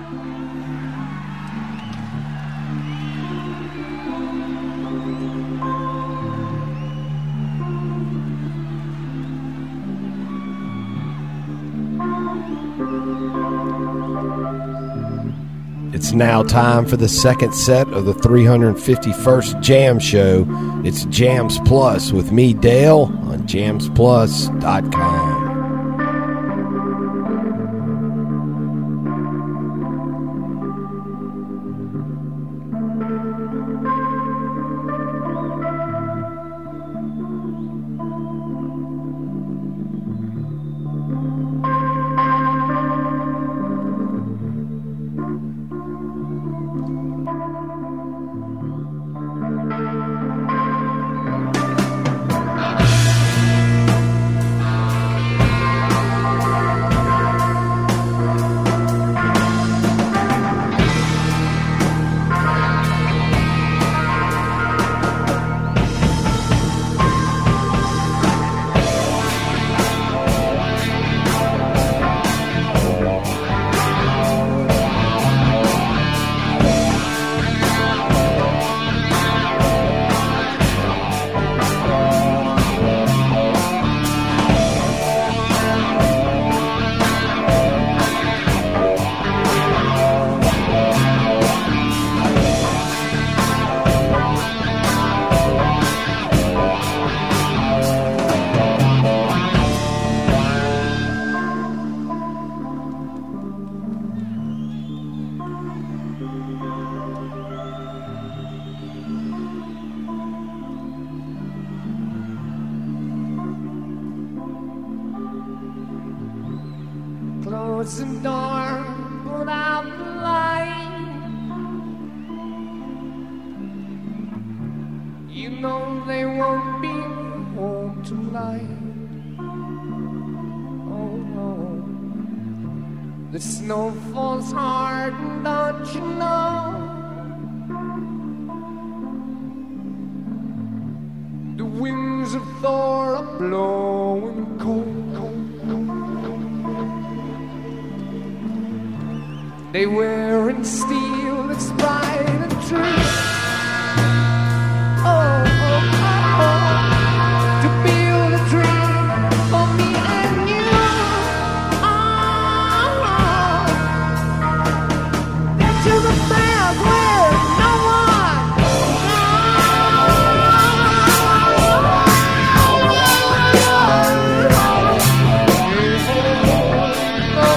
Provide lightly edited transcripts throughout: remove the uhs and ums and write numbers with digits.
It's now time for the second set of the 351st Jam Show. It's Jams Plus with me, Dale, on jamsplus.com. Close the door, put out the light. You know they won't be home tonight. Oh no, the snow falls hard, don't you know? The winds of Thor are blowing cold, cold, cold. They wearing steel that's bright and true. Oh, oh, oh, oh, to build a dream for me and you. Oh, oh. Into the bag where no one.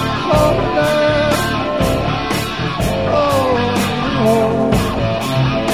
Oh,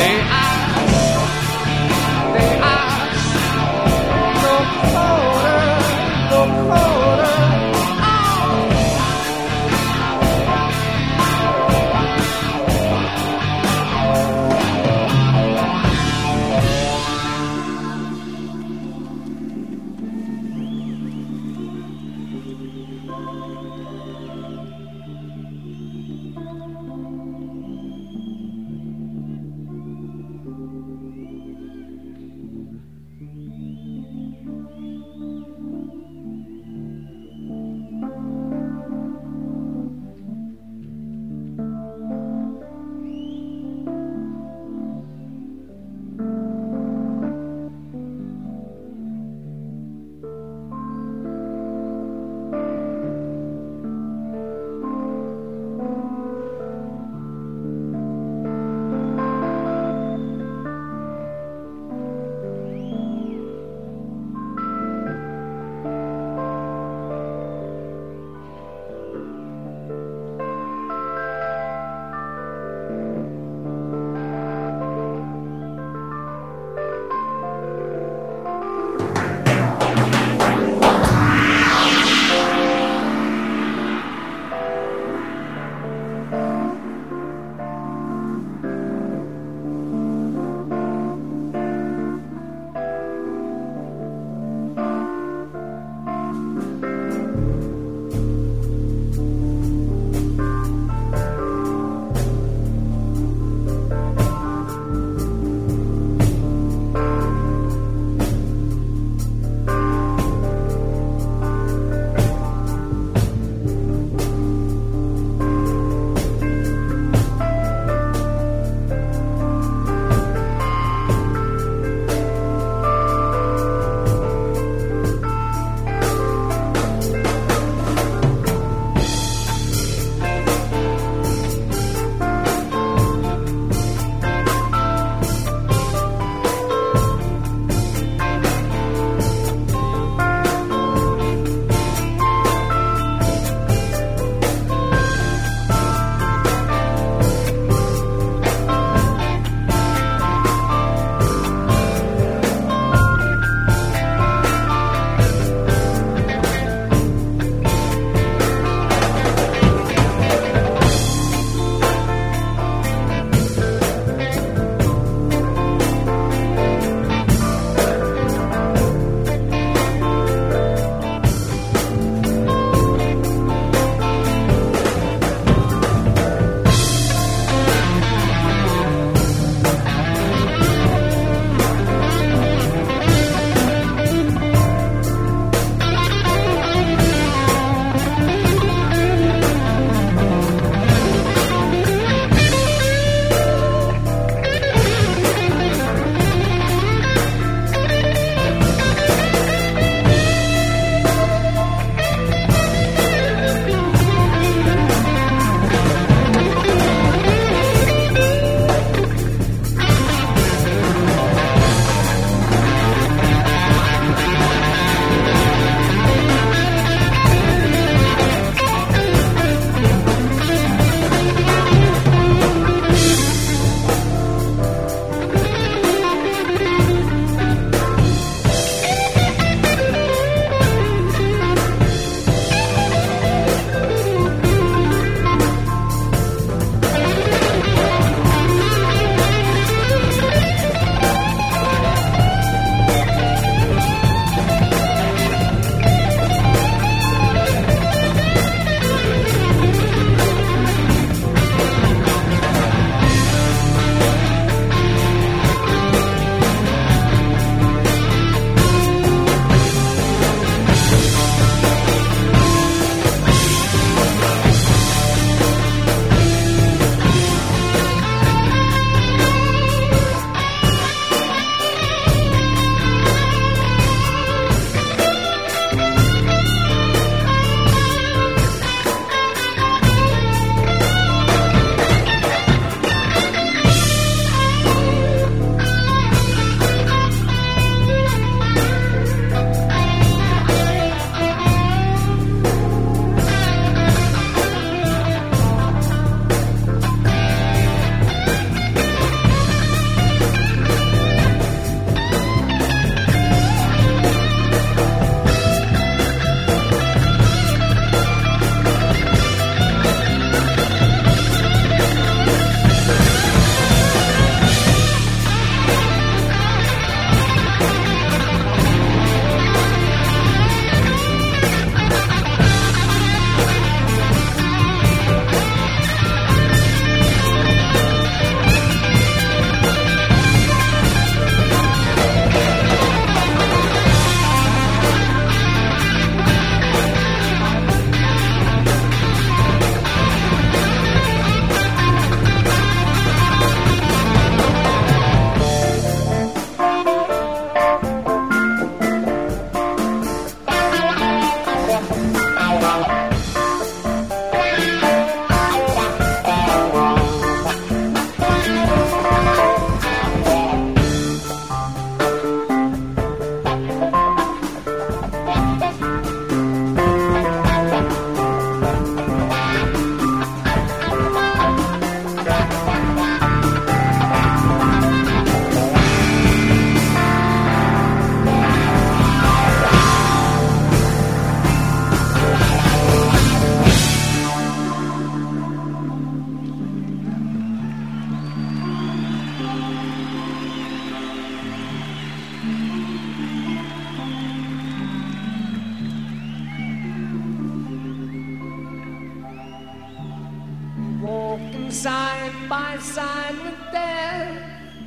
walking side by side with death.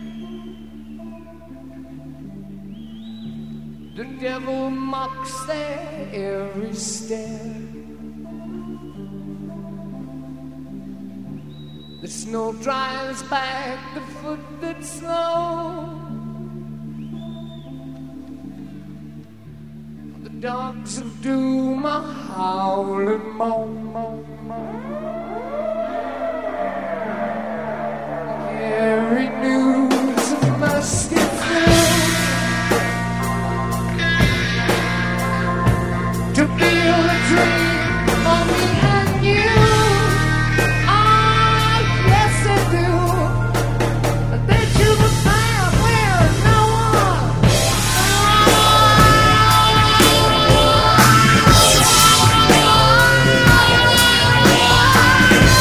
The devil mocks their every step. The snow drives back the foot that's slow. The dogs of doom are howling more. Every news of musty fill to build a dream on me and you. Ah, yes they do. But they choose a path where no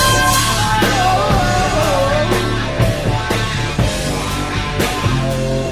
one.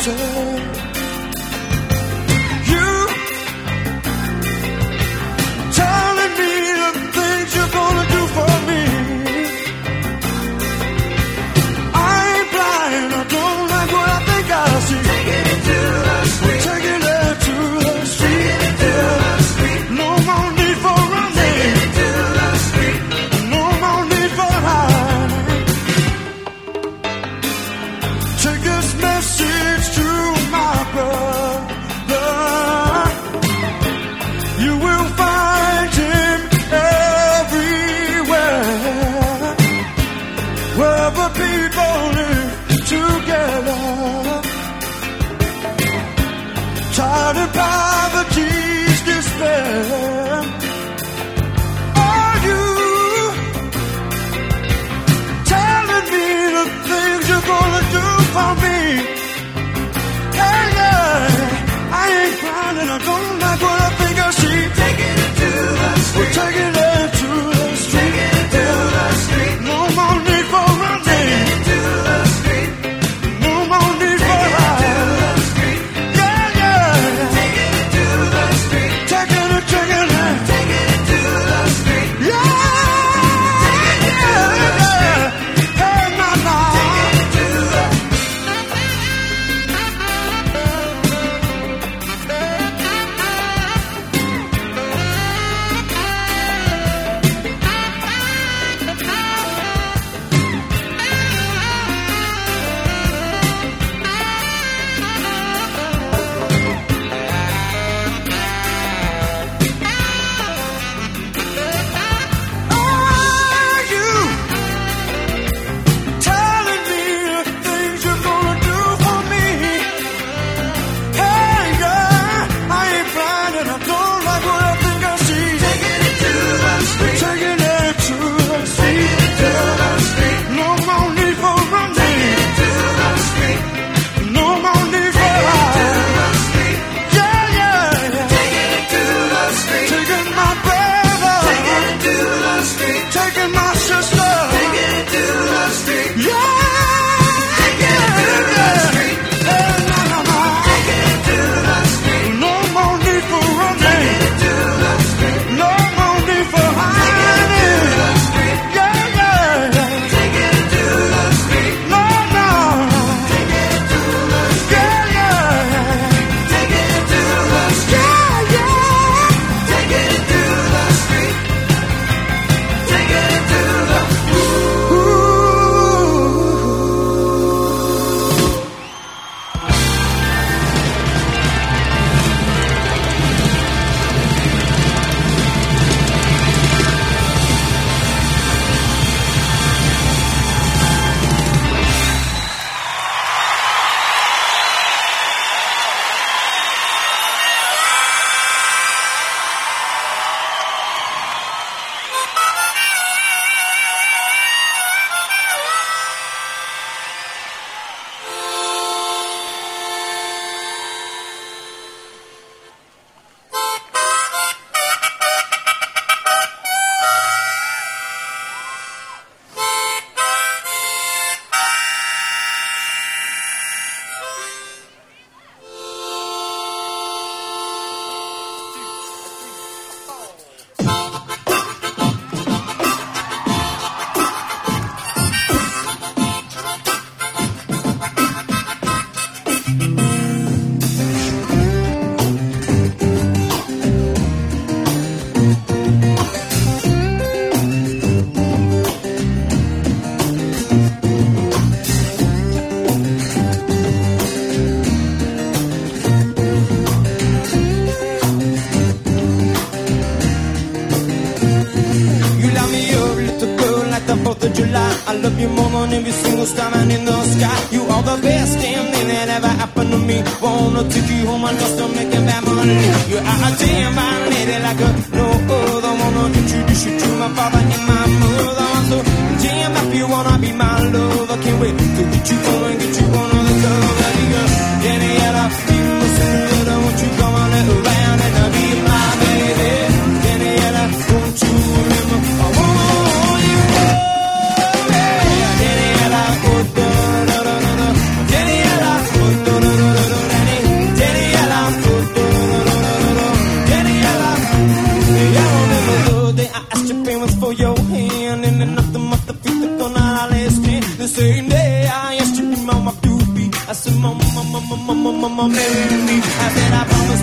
say. You telling me the things you're gonna do for me. I ain't blind, I don't like what I think I see. Taking it to the street. Taking it to the street. Taking it to the street. No more need for running. Taking it to the street. No more need for hiding. Take this message to my brother. You will find him everywhere, wherever people live together. Tired of poverty's despair. Are you telling me the things you're gonna do for me? Hey, yeah, I ain't crying and I don't like what I think I see. Taking it to the street. We're taking it to the street. Taking it to the street. No more need for running. Taking it to the street. No more need for hiding. Yeah, yeah. Taking it to the street. Taking it, taking it. Taking it to the street. Yeah, yeah, yeah. Hey, mama. Taking it to the Are you telling me the things you're gonna do for me? Hey, yeah, I ain't blind and I don't like what I think I see. Taking it to the street. Taking it to the street. Taking it to the street. No more need for running. Taking it to the street. No more need for hiding. Yeah, yeah, yeah. Taking it to the street. Taking my brother. Taking it to the street. Taking my sister. Taking it to the street. Yeah, taking it to the street. Hey, na, na, na. Taking it to the street. No more need for running. Taking it to the street. No more need for hiding. Taking it to the street. Yeah, yeah, yeah. Taking it to the street. No, no. Taking it to the street. Yeah, yeah, yeah. Taking it to the street. Yeah, yeah. Taking it to the street. Taking it to the I love you more than every single star man in the sky. You are the best damn thing that ever happened to me. Wanna take you home and just to make a bad money. You are a damn fine lady like a no other. Wanna introduce you to my father and my mother. I'm so damn happy you wanna be my love. I can't wait to get you home and get you on the love. Girl, Daniela, you listen to won't you come on around and be my baby. Daniela, won't you remember? I want you. Daniela, oh, da, da, da, da, da. Daniela, oh, da, da, da, da.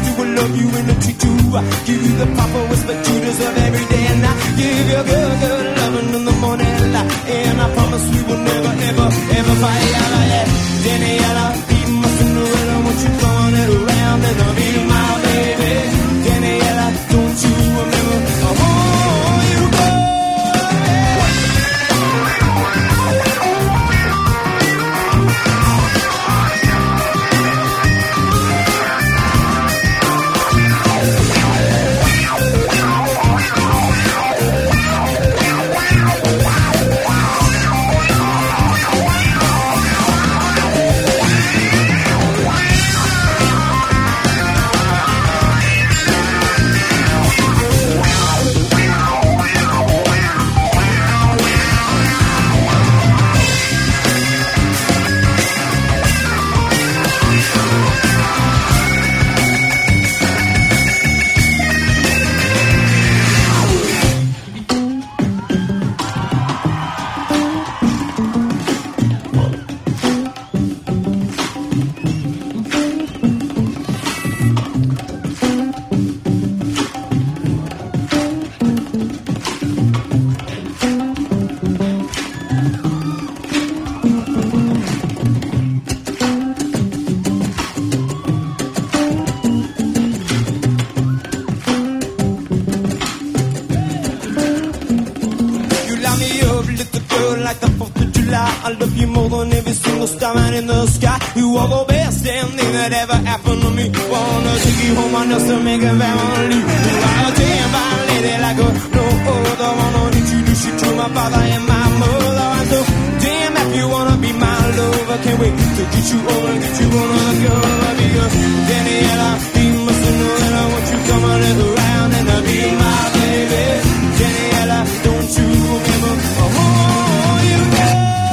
do I love you in the T2. I give you the proper respect you deserve every day, and I give you good, good loving in the morning light. And I promise we will never, ever, ever fight. Daniela, be my Cinderella, won't you turn it around and I'll be my baby. Daniela, don't you remember how you go? I love you more than every single star man in the sky. You are the best damn thing that ever happened to me. Wanna take you home, I know to make a family. You are a damn fine lady like a no other. Wanna introduce you to my father and my mother. I'm so damn happy you wanna be my lover. Can't wait to get you over and get you on the cover. Because Daniela, be my Cinderella, won't you come a little round and I'll be my baby. Daniela, don't you remember you go?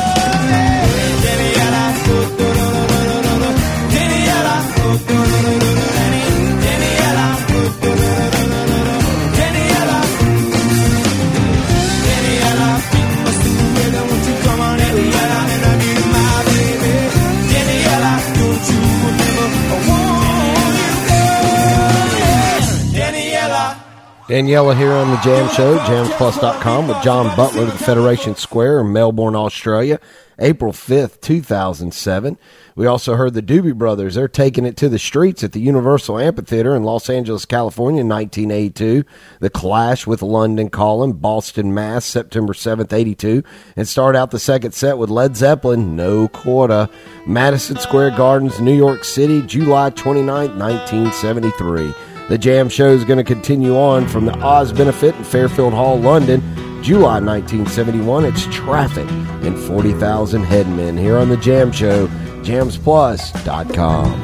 Daniela here on the Jam Show, jamsplus.com, with John Butler of the Federation Square in Melbourne, Australia, April 5th, 2007. We also heard the Doobie Brothers. They're taking it to the streets at the Universal Amphitheater in Los Angeles, California in 1982. The Clash with London Calling, Boston, Mass, September 7th, 82. And start out the second set with Led Zeppelin, No Quarter, Madison Square Gardens, New York City, July 29th, 1973. The Jam Show is going to continue on from the Oz Benefit in Fairfield Hall, London, July 1971. It's Traffic and 40,000 Headmen here on the Jam Show, jamsplus.com.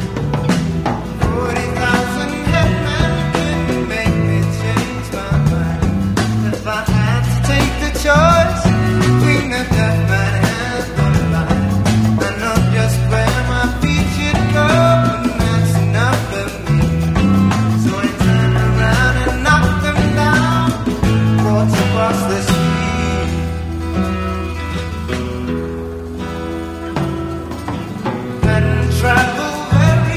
40,000 headmen didn't make me change my mind. If I had to take the choice between the dead man and the blind, I know just where my feet should go, and that's enough for me. So I turn around and knock them down, walks across the street. And travel very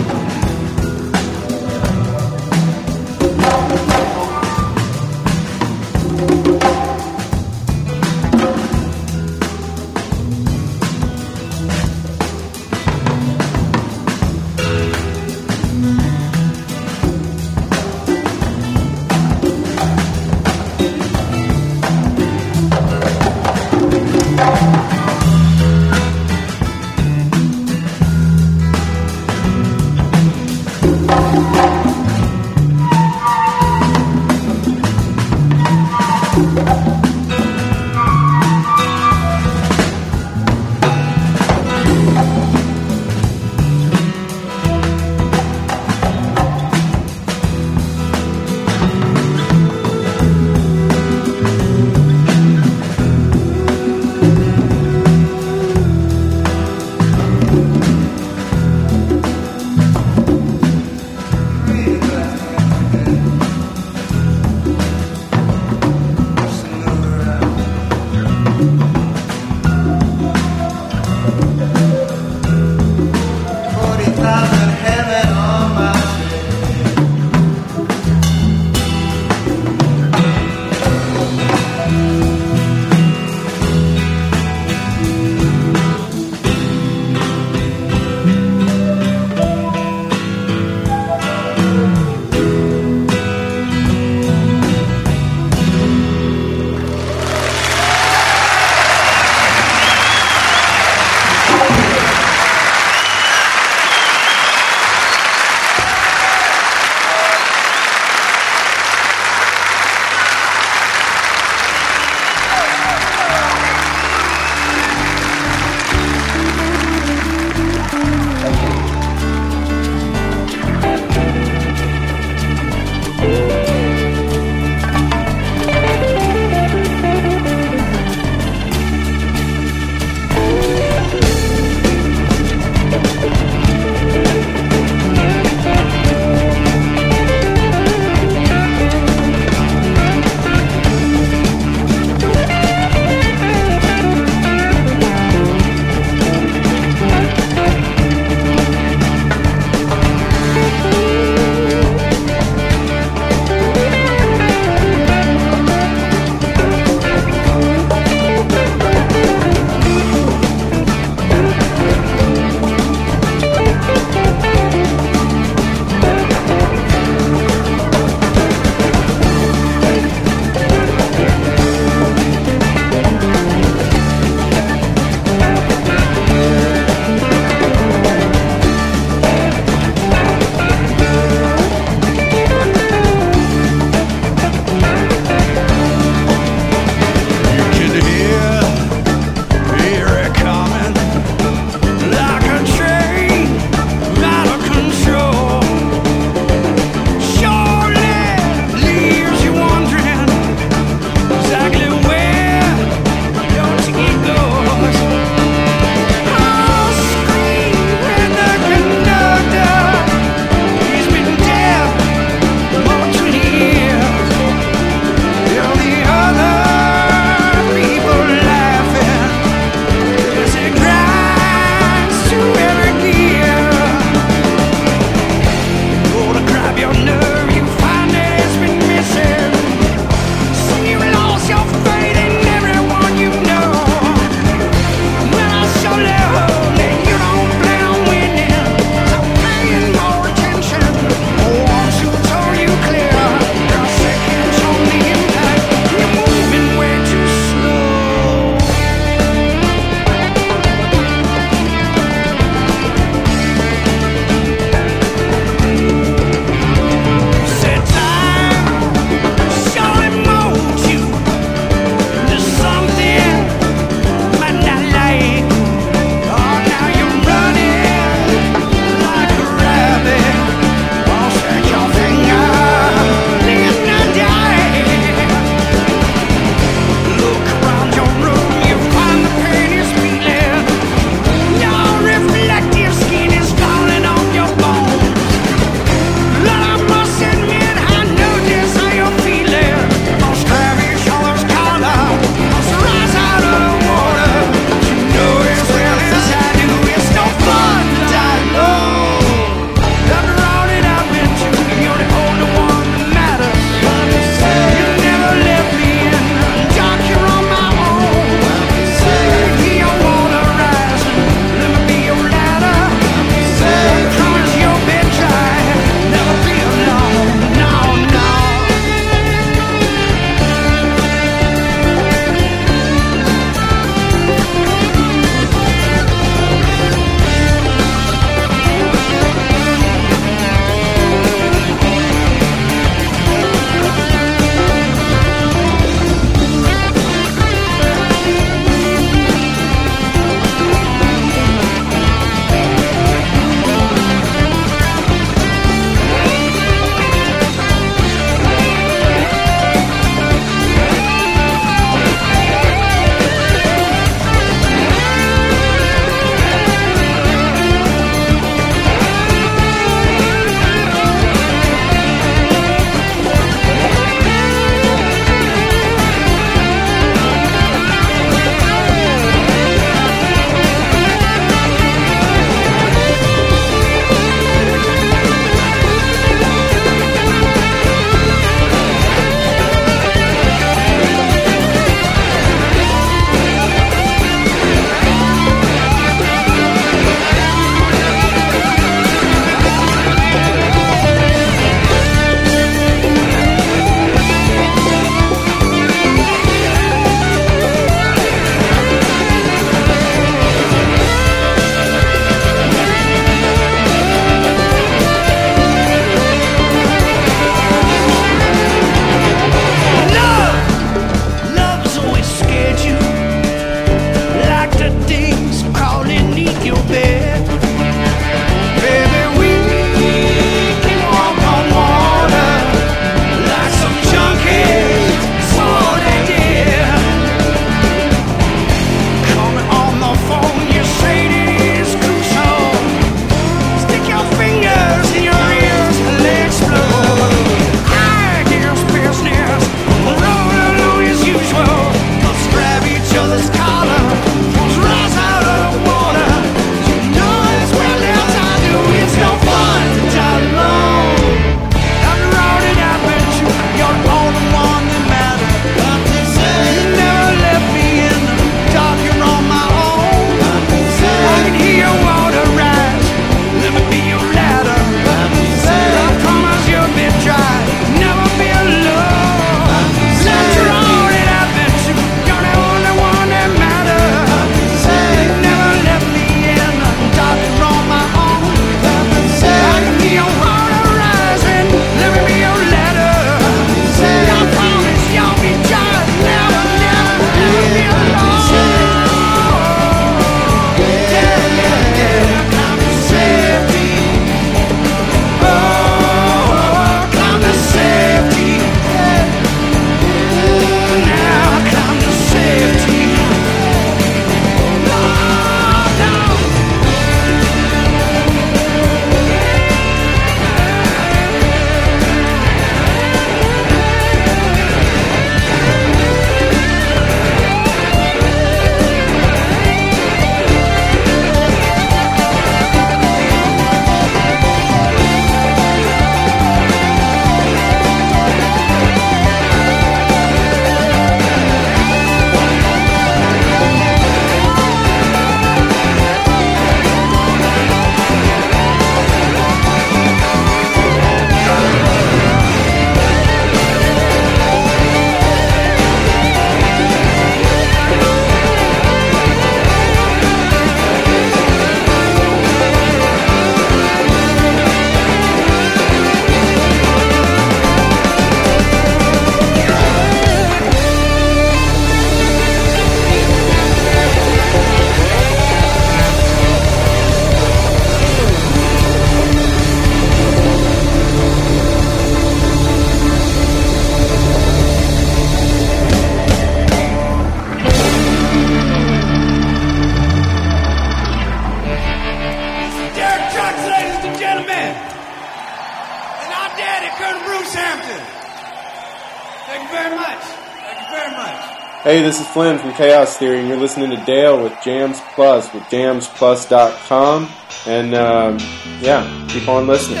Thank you very much. Thank you very much. Hey, this is Flynn from Chaos Theory, and you're listening to Dale with Jams Plus with jamsplus.com. And, yeah, keep on listening.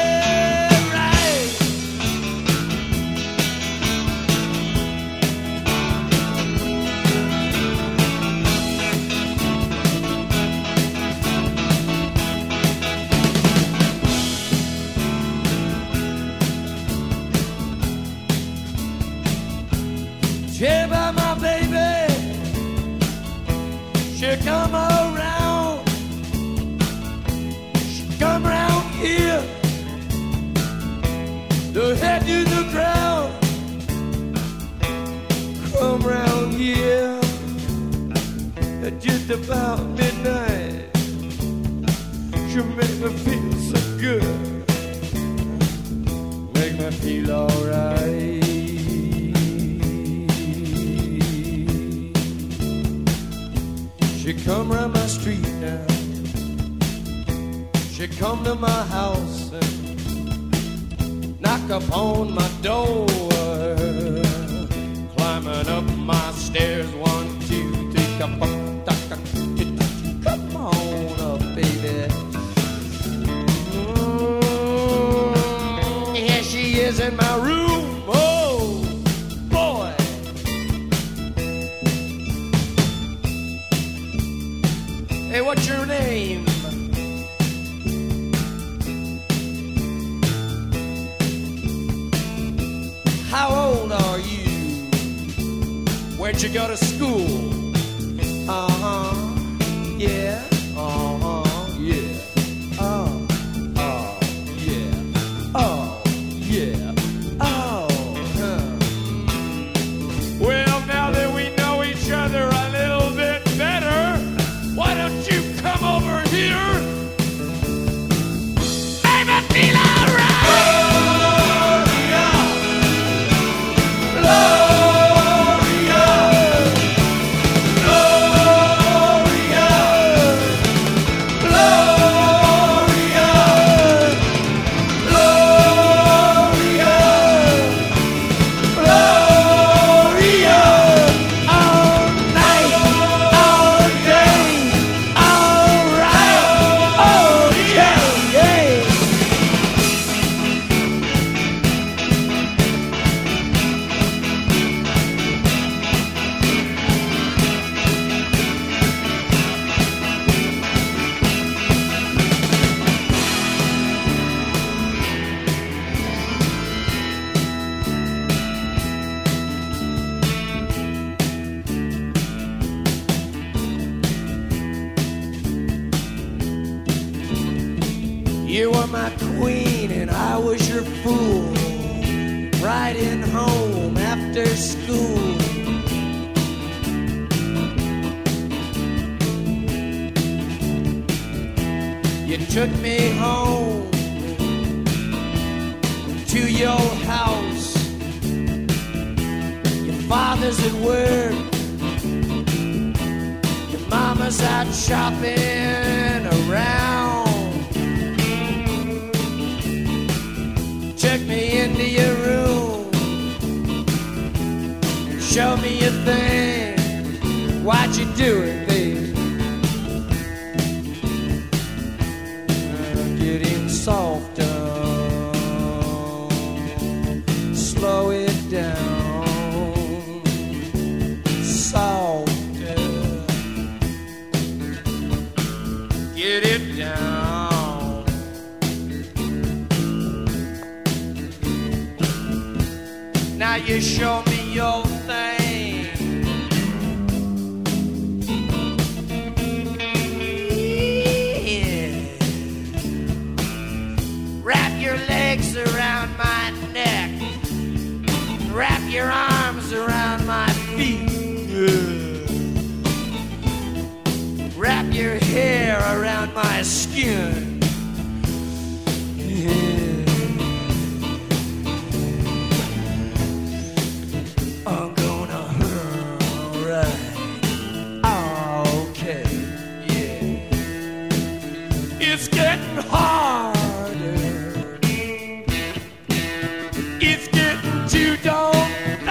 Yeah, by my baby, she come around. She come around here, the head to the ground. Come around here at just about midnight. She make me feel so good, make me feel alright. She come round my street now. She come to my house and knock upon my door. Climbing up my stairs, 1, 2, 3, come on up, baby. Here she is in my room. Oh, boy. Hey, what's your name? How old are you? Where'd you go to school? Uh-huh, yeah. Uh-huh, yeah. Oh, yeah. Oh, yeah. Oh, huh. Well, now that we know each other a little bit better, why don't you come over here? Make me feel alright! You were my queen and I was your fool, riding home after school. You took me home to your house. Your father's at work, your mama's out shopping around. Took me into your room and showed me your thing. Why'd you do it, babe? Getting softer, slow it down, softer, get it down. Now you show me your thing. Yeah. Wrap your legs around my neck. Wrap your arms around my feet. Yeah. Wrap your hair around my skin. Yeah. It's getting harder. It's getting too dark.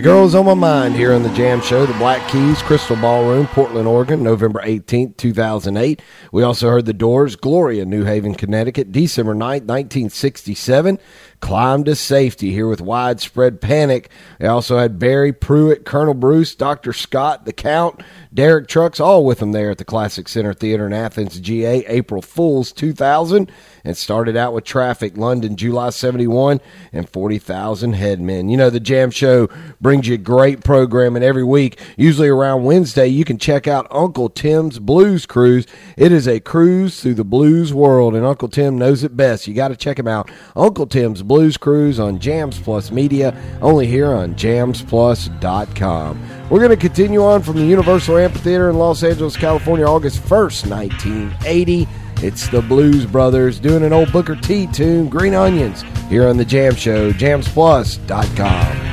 Girls on My Mind here on the Jam Show, the Black Keys, Crystal Ballroom, Portland, Oregon, November 18th, 2008. We also heard The Doors, Gloria, New Haven, Connecticut, December 9th, 1967. Climb to Safety here with Widespread Panic. They also had Barry Pruitt, Colonel Bruce, Dr. Scott, The Count, Derek Trucks, all with them there at the Classic Center Theater in Athens, GA, April Fools 2000. And started out with Traffic, London, July 71, and 40,000 Headmen. You know, the Jam Show brings you great programming every week. Usually around Wednesday, you can check out Uncle Tim's Blues Cruise. It is a cruise through the blues world, and Uncle Tim knows it best. You got to check him out. Uncle Tim's Blues Cruise on Jams Plus Media, only here on jamsplus.com. We're going to continue on from the Universal Amphitheater in Los Angeles, California, August 1st, 1980. It's the Blues Brothers doing an old Booker T tune, Green Onions, here on the Jam Show, jamsplus.com.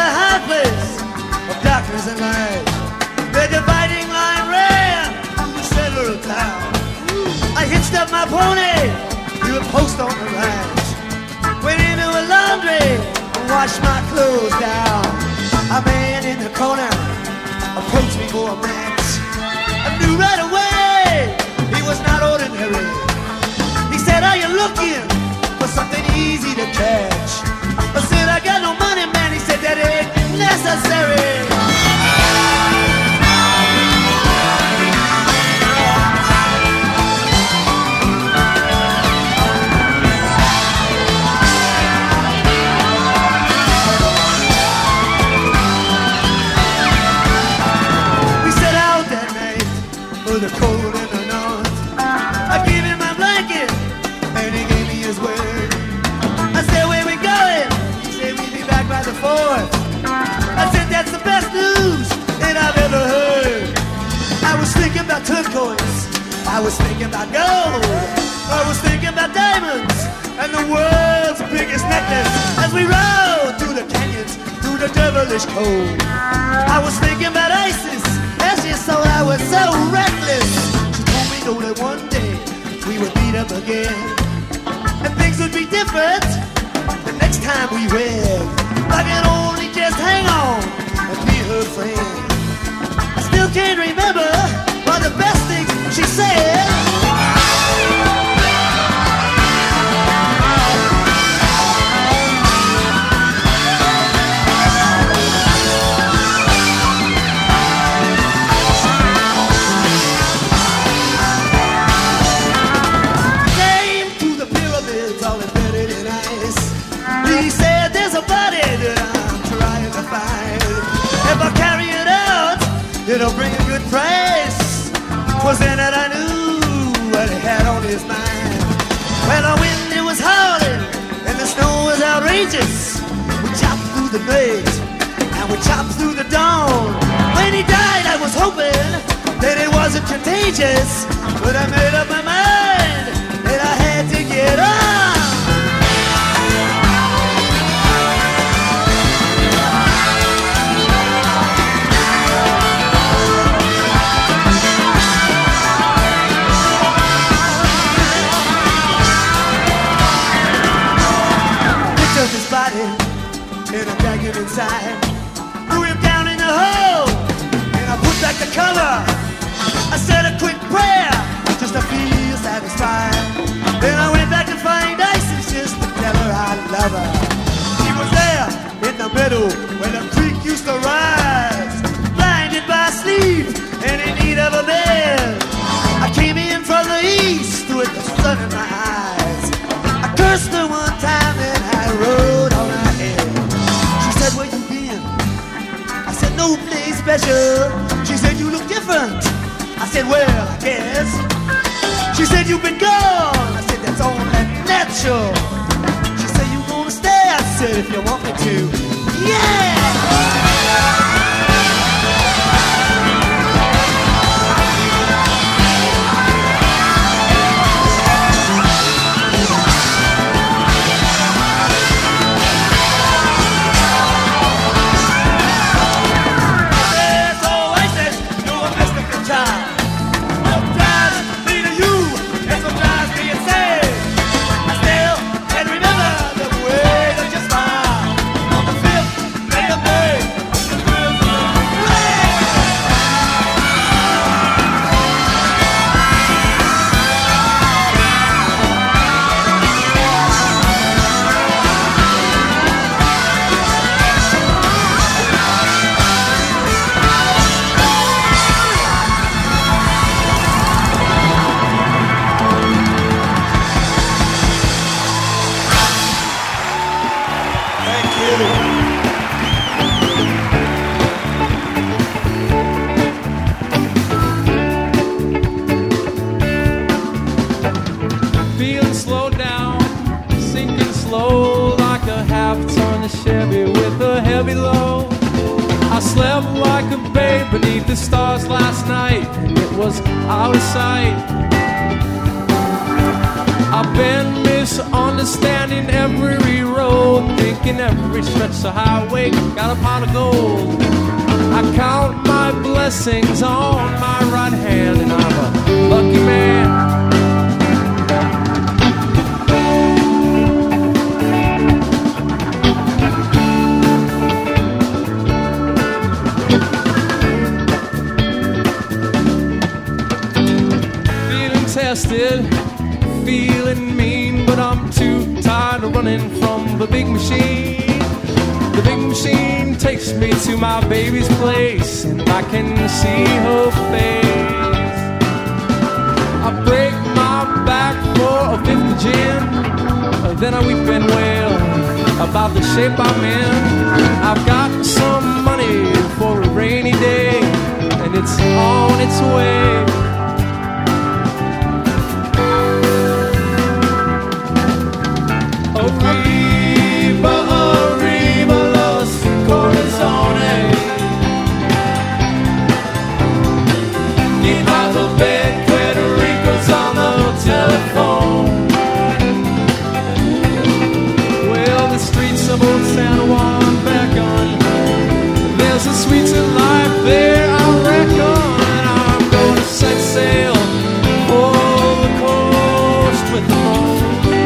a high place of darkness and light. The dividing line ran through the center of town. I hitched up my pony to a post on the right. Went into a laundry and washed my clothes down. A man in the corner approached me for a match. I knew right away he was not ordinary. He said, "Are you looking for something easy to catch?" I said, "I got no money, man." He said, "That ain't necessary." We set out that night for the cold in the north. I gave him my blanket and he gave me his word. I said, "Where we going?" He said, "We'll be back by the 4th." I said, "That's the best news that I've ever heard." I was thinking about turquoise, I was thinking about gold, I was thinking about diamonds and the world's biggest necklace. As we rode through the canyons, through the devilish cold, I was thinking about Isis as she saw I was so reckless. She told me, "Know that one day we would meet up again, and things would be different the next time we read. I can only just hang on and be her friend." I still can't remember all the best things she said. Came to the pyramids all embedded in ice. He said, "There's a body that I'm trying to find. If I carry it out, it'll bring a good price." 'Twas then that I knew what he had on his mind. Well, the wind, it was howling, and the snow was outrageous. We chopped through the night, and we chopped through the dawn. When he died, I was hoping that it wasn't contagious, but I made up my mind that I had to get on. His body and I dragged him inside, threw him down in the hole, and I put back the cover. I said a quick prayer just to feel satisfied. Then I went back to find Isis just to tell her I love her. She was there in the middle where the creek used to rise, blinded by sleep and in need of a bed. I came in from the east with the sun in my eyes. I cursed her one time and I rode on her head. She said, "Where you been?" I said, "No place special." She said, "You look different." I said, "Well, I guess." She said, "You've been gone." I said, "That's only natural." She said, "You gonna stay?" I said, "If you want me to." Yeah! slept like a babe beneath the stars last night, and it was out of sight. I've been use understanding every road, thinking every stretch of highway got a pot of gold. I count my blessings on my right hand, and I'm a lucky man. Tested, feeling mean, but I'm too tired of running from the big machine. The big machine takes me to my baby's place, and I can see her face. I break my back for a fifth of gin, then I weep and wail about the shape I'm in. I've got some money for a rainy day, and it's on its way. Arriba, arriba los corazones. Get out of bed, Puerto Rico's on the telephone. Well, the streets of old San Juan beckon. There's a sweet to life there, I reckon. And I'm gonna set sail for the coast with the moon.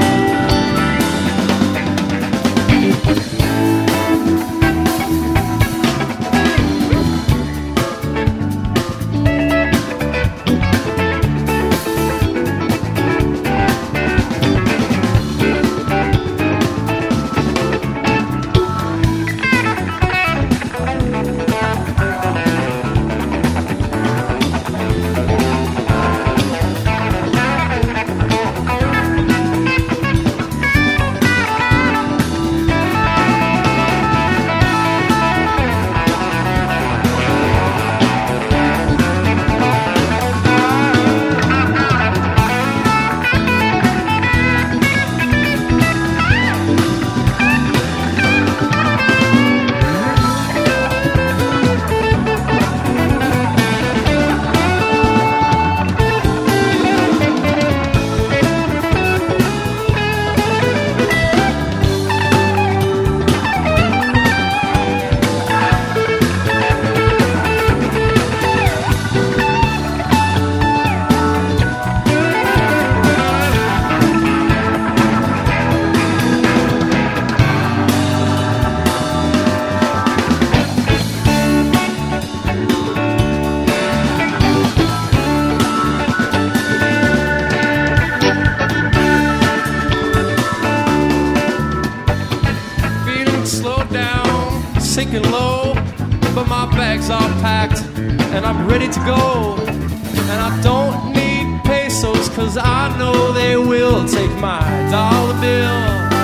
Sinking low, but my bags are packed and I'm ready to go. And I don't need pesos, cause I know they will take my dollar bill.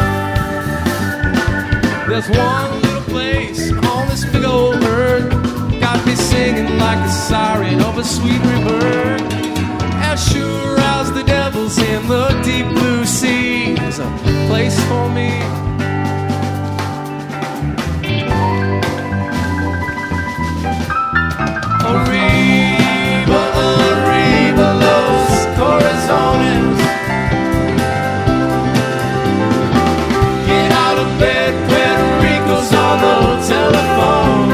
There's one little place on this big old earth, got me singing like a siren of a sweet rebirth. As sure as the devil's in the deep blue sea, there's a place for me. Arriba, arriba los corazones. Get out of bed, Puerto Rico's on the telephone.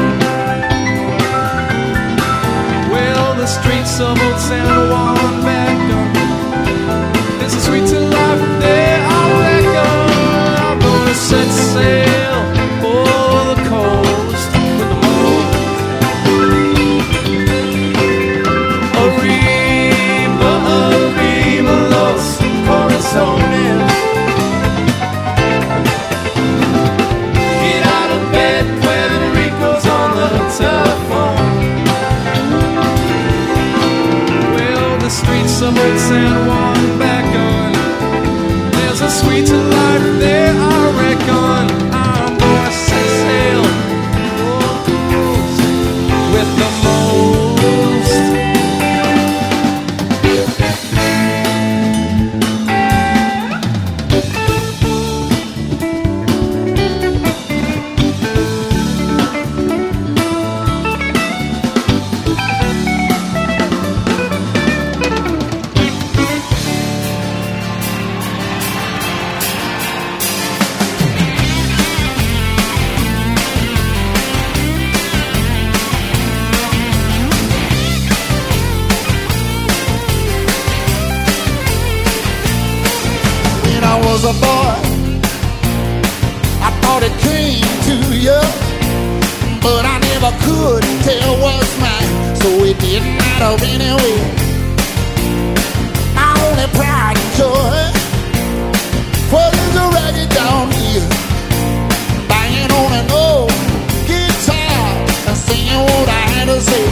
Well, the streets of old San Juan beckon. There's a sweet to life there, I reckon. I'm gonna set sail for the coast with the moon. Arriba, arriba los corazones. Get out of bed, Puerto Rico's on the telephone. Well, the streets of old San Juan beckon. There's a sweet to life there, I reckon. I'm gonna set sail for the coast with the most. was a boy, I thought it came to you, but I never could tell what's mine, so it didn't matter anyway. My only pride and joy was a ragged down here, banging on an old guitar and singing what I had to say.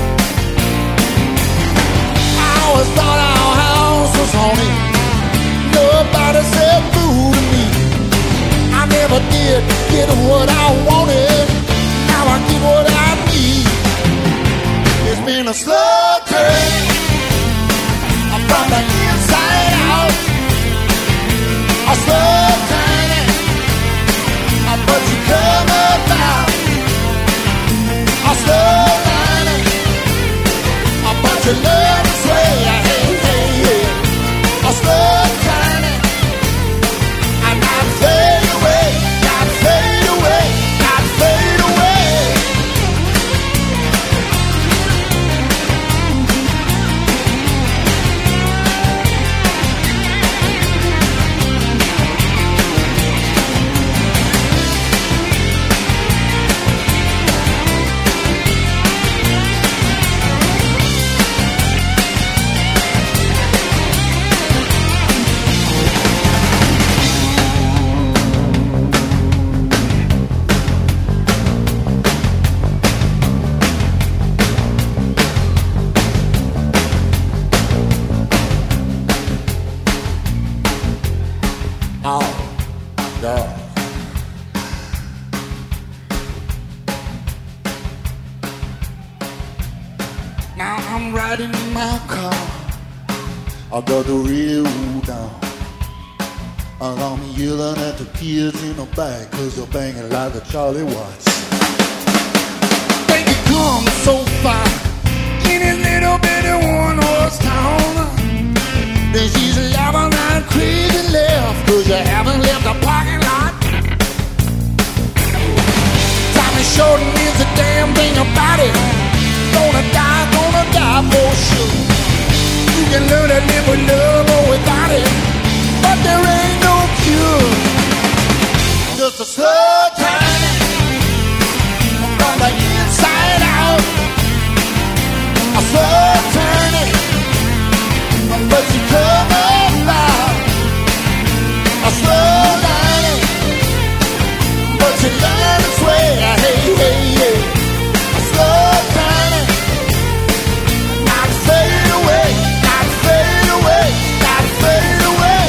I always thought our house was haunted. Nobody said boo to me. I never did get what I wanted. Now I get what I need. It's been a slow turn from the inside out. A slow turning, but you come about. A slow turning, but you love to sway. Hey, hey, hey. A slow turning, and not fade away, not fade away, not fade away. Oh, God. Now I'm riding in my car. I got the real down. And I'm yelling at the kids in the back, 'cause they're banging like a Charlie Watts. Think it comes so far in this little bitty one-horse town. Then she's laughing and crazy left, 'cause you haven't left the parking lot. Time is short and it's a damn thing about it. Gonna die for sure. You can learn to live with love or without it, but there ain't no cure. Just a slow turning from the inside out. A slow turning, but you come about. A slow lining, but you learn to sway. Hey, hey, hey. A slow turning, not fade away, not fade away, not fade away.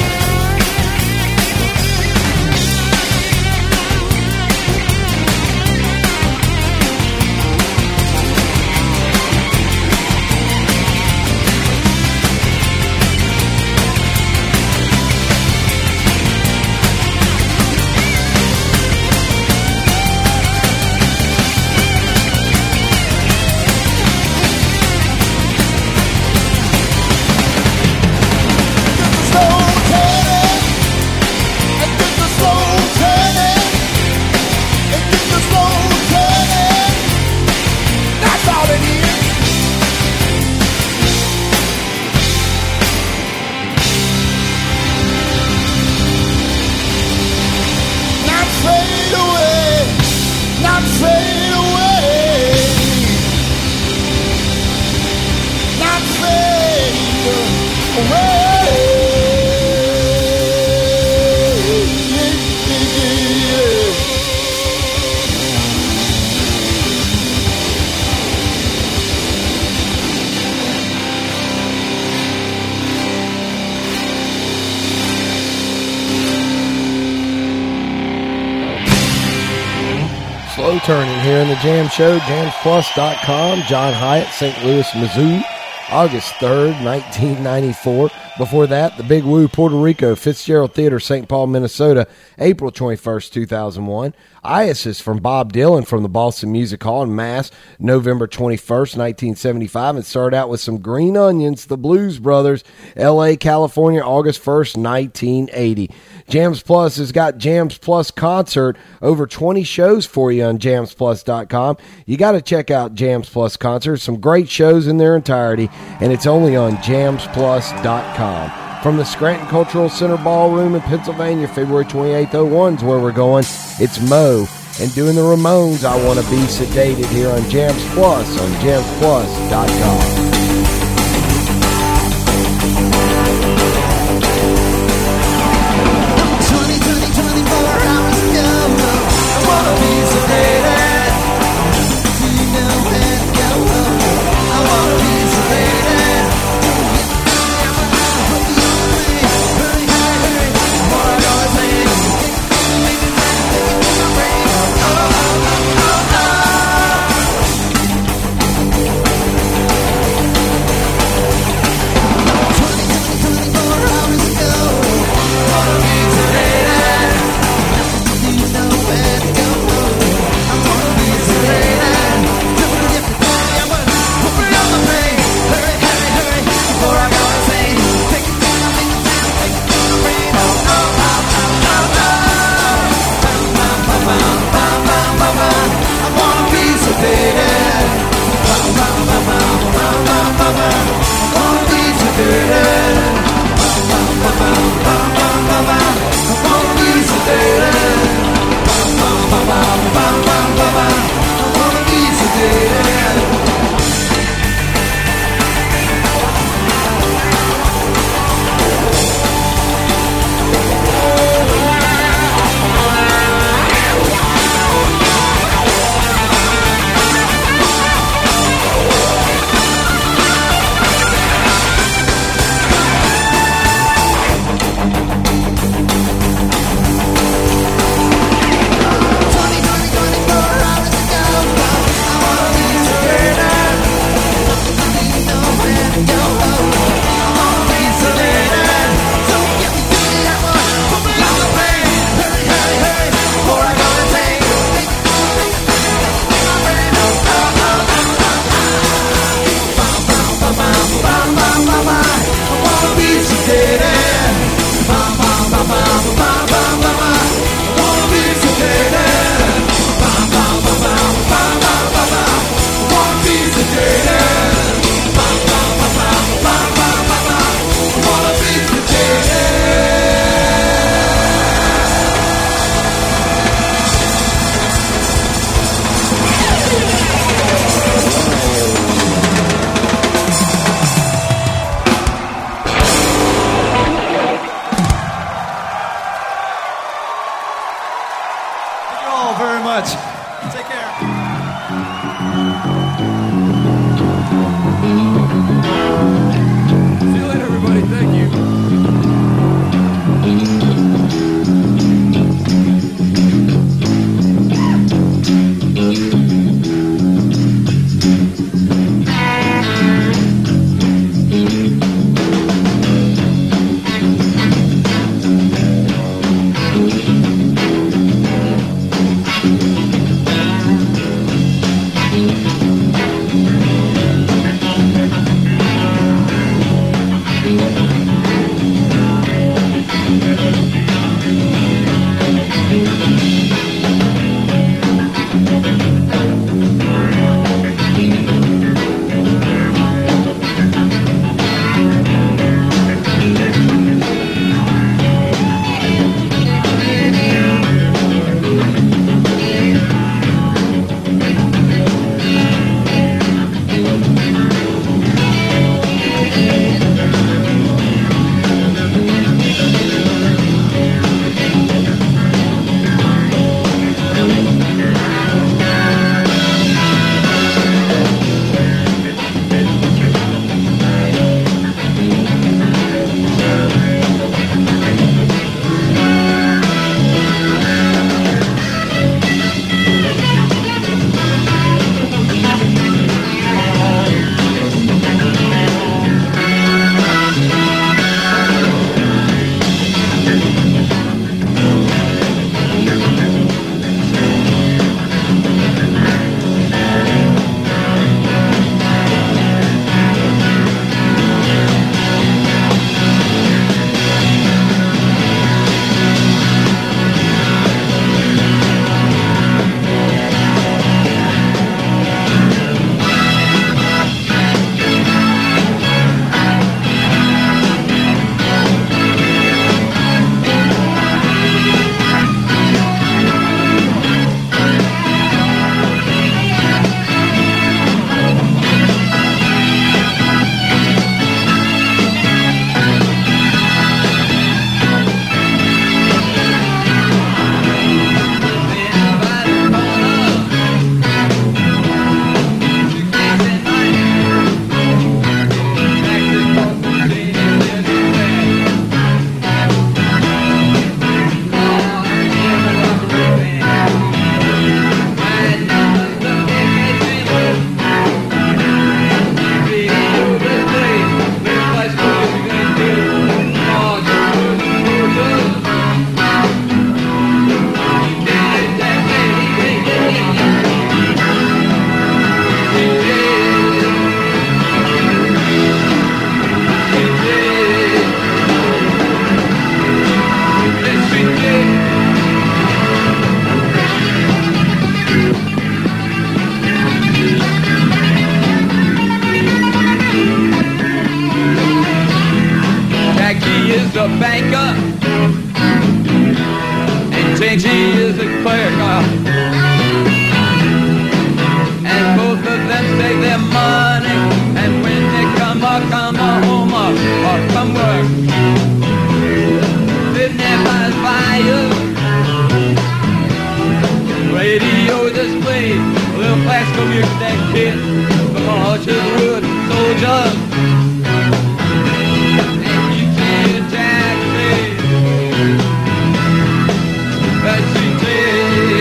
Slow turning here in the Jam Show, jamsplus.com. John Hyatt, St. Louis, Missouri, August 3rd, 1994. Before that, the Big Woo, Puerto Rico, Fitzgerald Theater, St. Paul, Minnesota, April 21st, 2001. Iasis from Bob Dylan from the Boston Music Hall in Mass, November 21st, 1975. And started out with some Green Onions, the Blues Brothers, L.A., California, August 1st, 1980. Jams Plus has got Jams Plus Concert, over 20 shows for you on jamsplus.com. You got to check out Jams Plus Concert. Some great shows in their entirety, and it's only on jamsplus.com. From the Scranton Cultural Center Ballroom in Pennsylvania, February 28th, 01 is where we're going. It's Mo and doing the Ramones, I Want to Be Sedated, here on Jams Plus on jamsplus.com. a banker, and JG is a clerk. And both of them save their money, and when they come home or come work, living there by the fire. Radio display, a little classical music that kid from Orchard Wood soldier. And you can't attack me, but she did.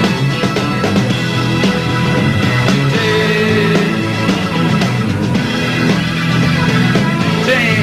She did. Damn.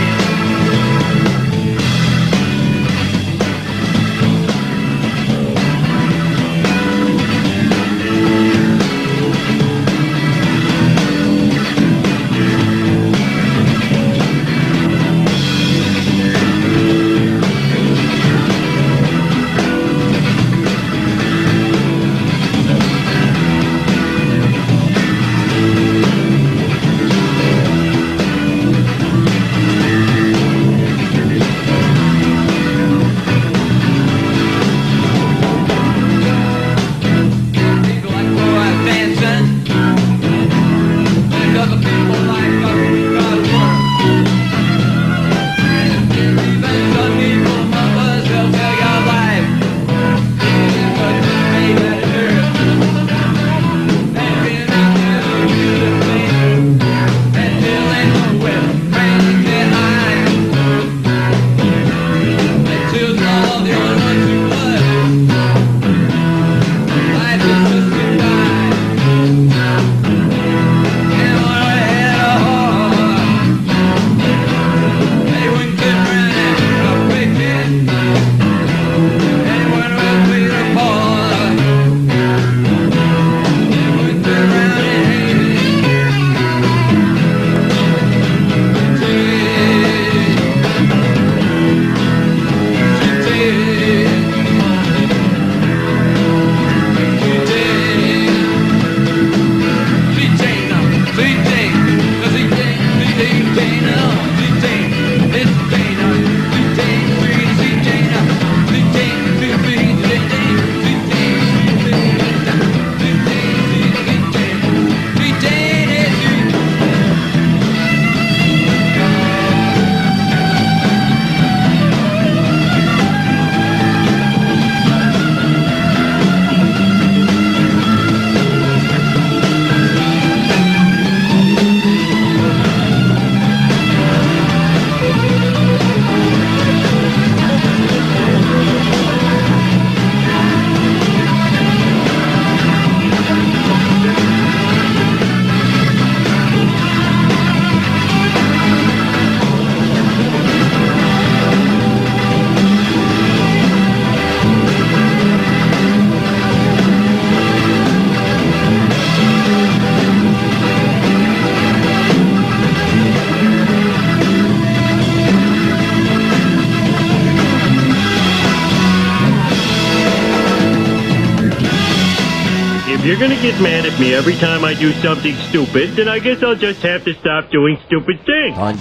If you're gonna get mad at me every time I do something stupid, then I guess I'll just have to stop doing stupid things. On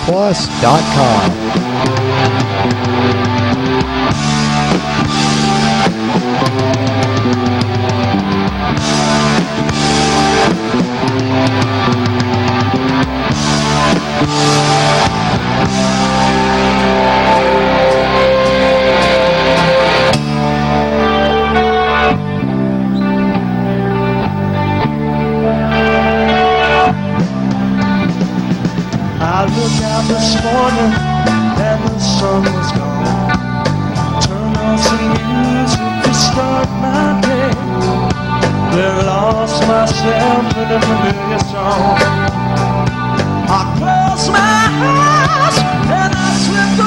I looked out this morning and the sun was gone. Turned on some music to start my day. Then lost myself in a familiar song. I closed my eyes and I slipped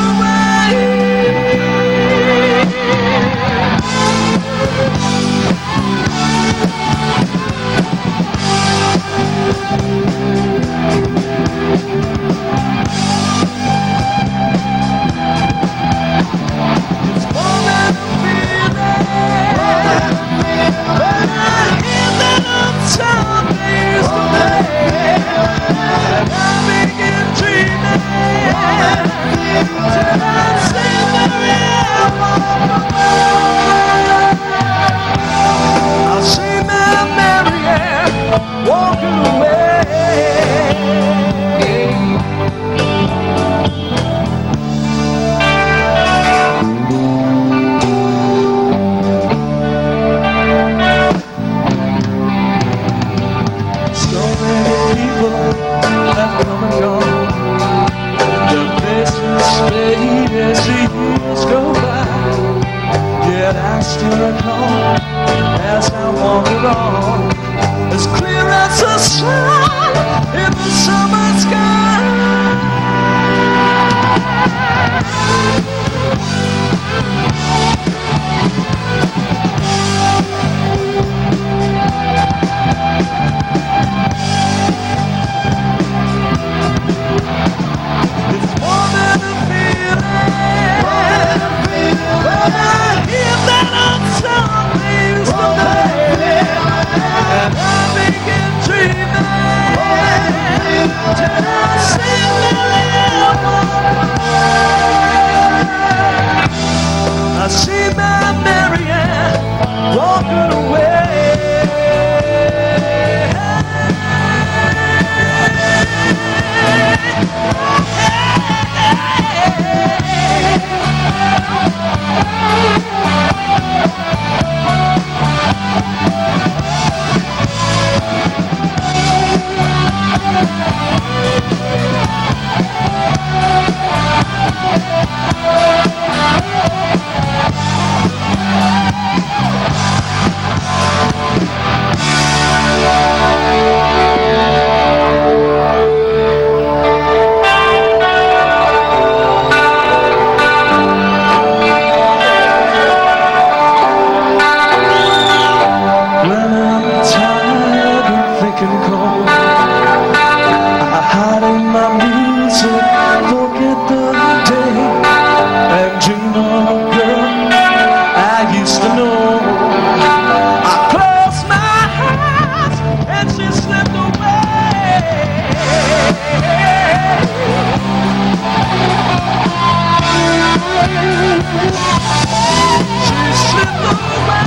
away. said, forget the day and dream of a girl I used to know. I closed my eyes and she slipped away. She slipped away.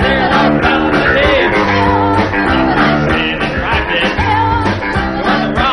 On the rock.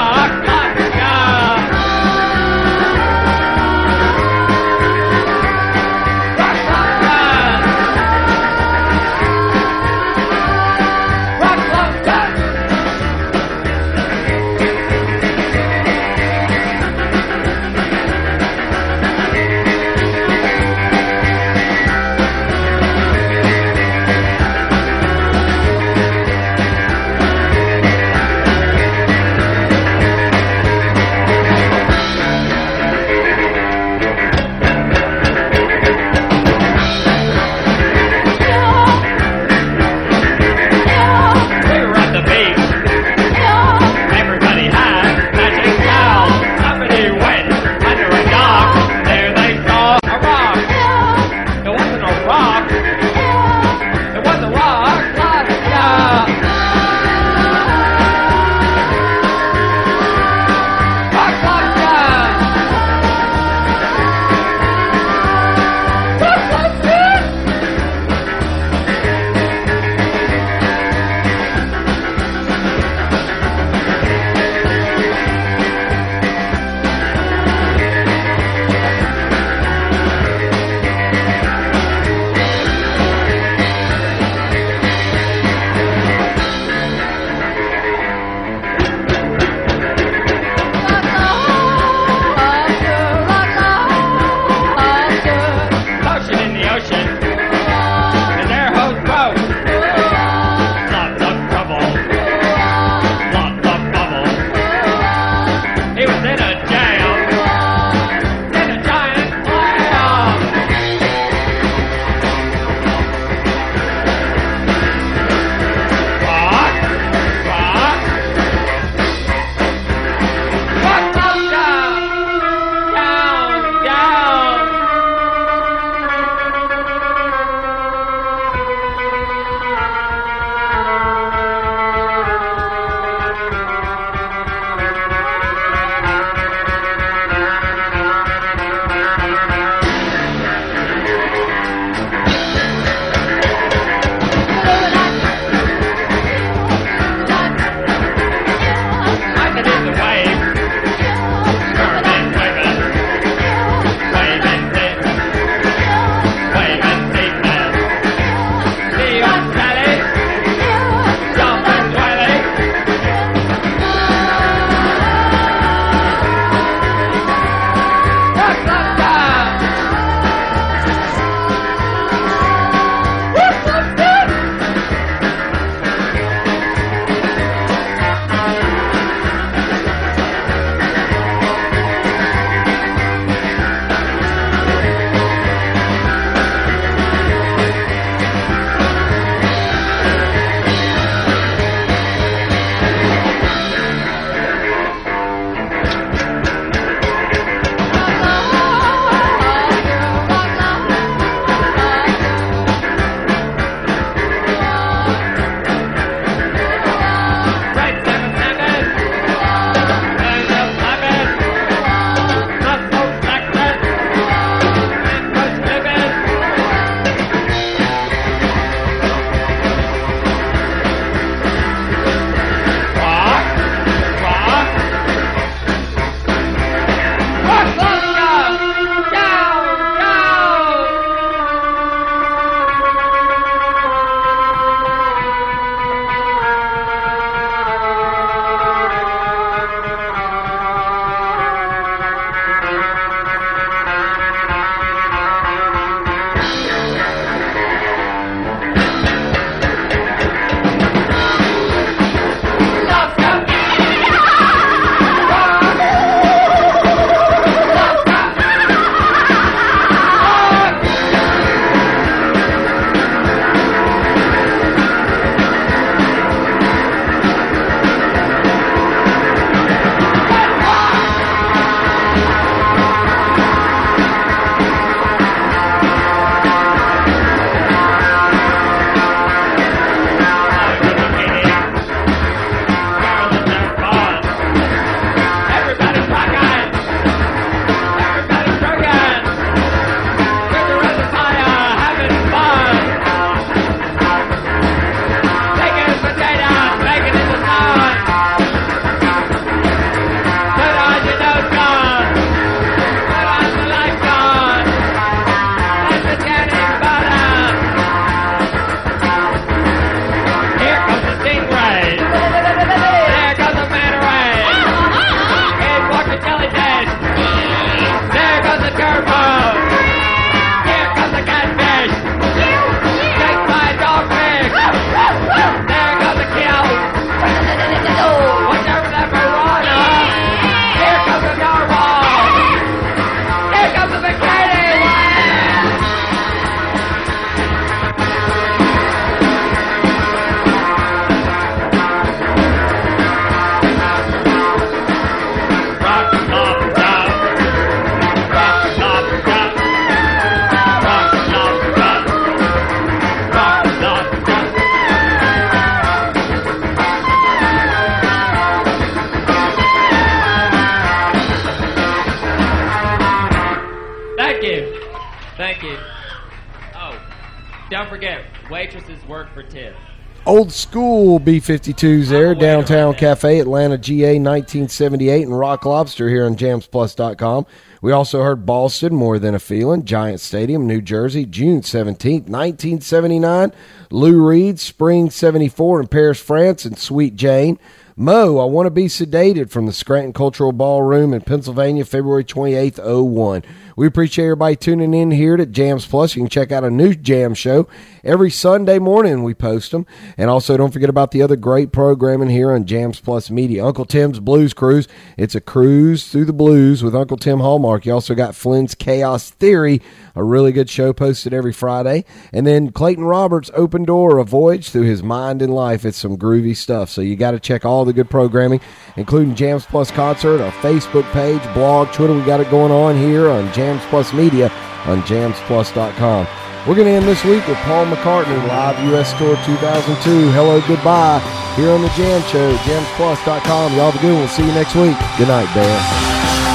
Thank you. Thank you. Oh, don't forget, waitresses work for tips. Old school B-52s there, Downtown Cafe, Atlanta, GA, 1978, and Rock Lobster here on JamsPlus.com. We also heard Boston, More Than a Feeling, Giant Stadium, New Jersey, June 17th, 1979. Lou Reed, Spring 74 in Paris, France, and Sweet Jane. Mo, I Want to Be Sedated from the Scranton Cultural Ballroom in Pennsylvania, February 28th, 01. We appreciate everybody tuning in here to Jams Plus. You can check out a new jam show every Sunday morning. We post them. And also don't forget about the other great programming here on Jams Plus Media. Uncle Tim's Blues Cruise. It's a cruise through the blues with Uncle Tim Hallmark. You also got Flynn's Chaos Theory, a really good show posted every Friday. And then Clayton Roberts' Open Door, a voyage through his mind and life. It's some groovy stuff. So you got to check all the good programming, including Jams Plus Concert, our Facebook page, blog, Twitter. We got it going on here on Jams Plus Media on JamsPlus.com. We're going to end this week with Paul McCartney, Live U.S. Tour 2002. Hello, goodbye, here on the Jam Show, JamsPlus.com. Y'all have a good one. We'll see you next week. Good night, Dan.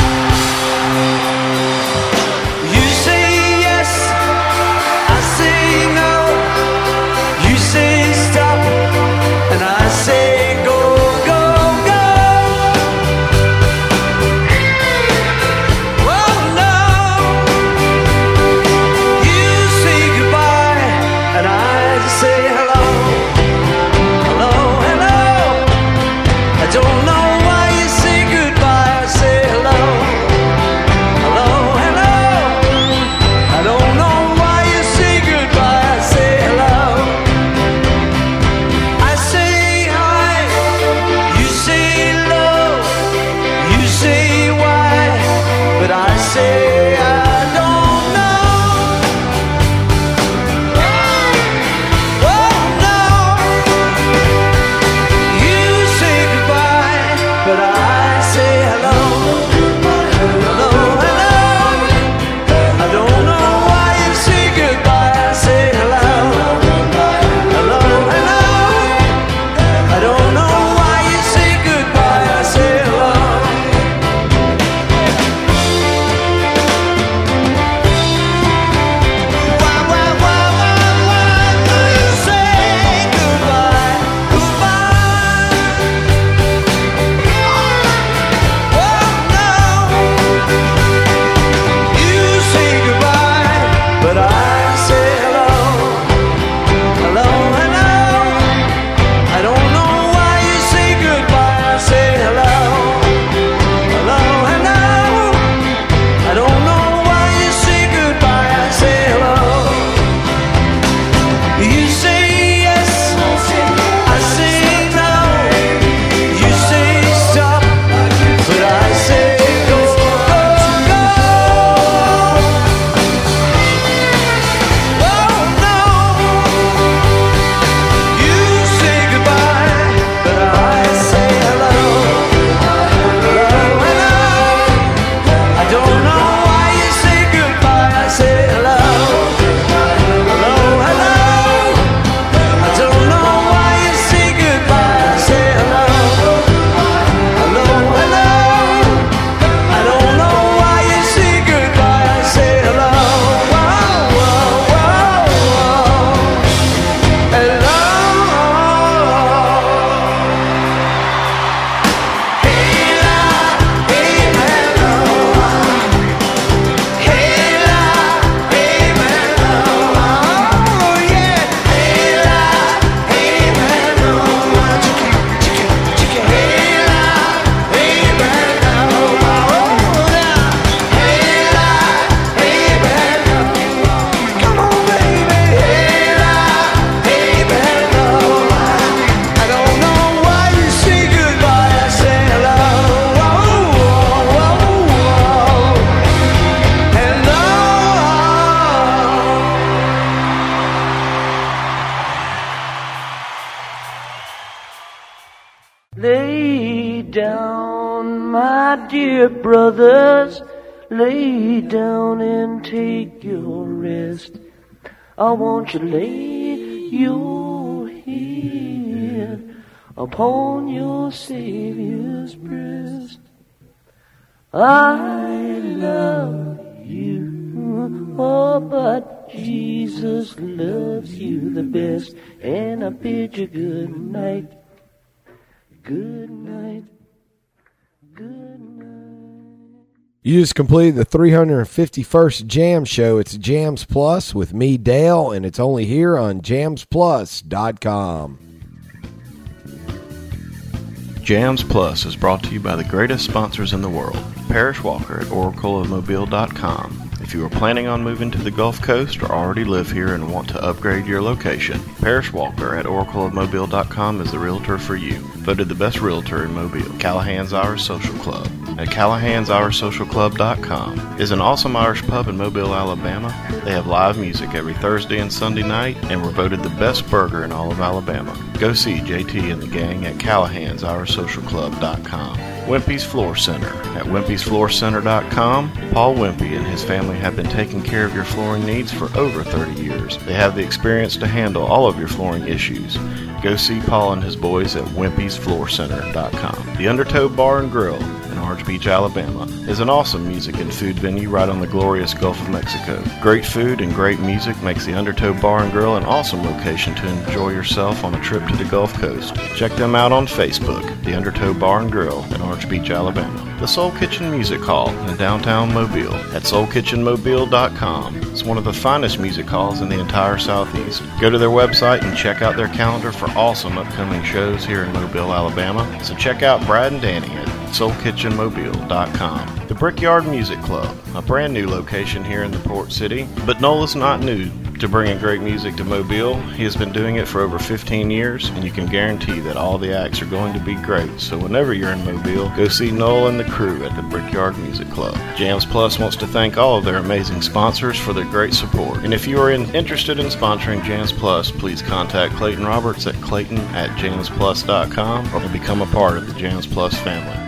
You say yes, I say no. You say stop, and I say go, go, go. Oh no. You say goodbye, and I just say hello, hello, hello. I don't know why you say goodbye. I say hello, hello, hello. I don't know why you say goodbye. I say hello. I say hi, you say low, you say why, but I say I don't know. Oh no. You say goodbye, but I say hello, hello, hello. I don't know why you say goodbye. I say hello, hello, hello. I don't know why you say goodbye. I say hello. Why do you say goodbye, goodbye? Oh no. You say goodbye, but I say hello, hello, hello. I don't know why you say goodbye. I say hello, hello, hello. I don't know why you say goodbye. I say hello. You say yes, I say no. You say stop, but I say go, go, go. Oh no. You say goodbye, but I say hello, hello, hello. I don't know why you say goodbye. I say hello, hello, hello. I don't know why you say goodbye. I say hello, hello, hello. I don't know why you say goodbye. I say hello, whoa, whoa, whoa, hello. Hey la, hey hello. Hey la, hey hello. Oh yeah. Hey la, hey hello. Chicken, hey la, hey hello. Oh yeah. Hey la, hey hello. Come on baby. Hey la, hey hello. I don't know why you say goodbye. I say hello. Whoa, whoa, whoa. Hello. Lay down, my dear brothers, lay down and take your rest. I want you to lay your head upon your Savior's breast. I love you. Oh, but Jesus loves you the best, and I bid you good night. Good night. Good night. You just completed the 351st Jam Show. It's Jams Plus with me, Dale, and it's only here on jamsplus.com. Jams Plus is brought to you by the greatest sponsors in the world, Parrish Walker at oracleofmobile.com. If you are planning on moving to the Gulf Coast or already live here and want to upgrade your location, Parrish Walker at oracleofmobile.com is the realtor for you. Voted the best realtor in Mobile. Callahan's Irish Social Club at callahansirishsocialclub.com is an awesome Irish pub in Mobile, Alabama. They have live music every Thursday and Sunday night and were voted the best burger in all of Alabama. Go see JT and the gang at callahansirishsocialclub.com. Wimpy's Floor Center at wimpysfloorcenter.com. Paul Wimpy and his family have been taking care of your flooring needs for over 30 years. They have the experience to handle all of your flooring issues. Go see Paul and his boys at wimpysfloorcenter.com. The Undertow Bar and Grill in Orange Beach, Alabama is an awesome music and food venue right on the glorious Gulf of Mexico. Great food and great music makes the Undertow Bar and Grill an awesome location to enjoy yourself on a trip to the Gulf Coast. Check them out on Facebook, the Undertow Bar and Grill in Orange Beach, Alabama. The Soul Kitchen Music Hall in downtown Mobile at soulkitchenmobile.com. It's one of the finest music halls in the entire Southeast. Go to their website and check out their calendar for awesome upcoming shows here in Mobile, Alabama. So check out Brad and Danny at soulkitchenmobile.com. The Brickyard Music Club, a brand new location here in the Port City, but Noel is not new to bringing great music to Mobile. He has been doing it for over 15 years, and you can guarantee that all the acts are going to be great. So whenever you're in Mobile, go see Noel and the crew at the Brickyard Music Club. Jams Plus wants to thank all of their amazing sponsors for their great support. And if you are interested in sponsoring Jams Plus, please contact Clayton Roberts at clayton@jamsplus.com or become a part of the Jams Plus family.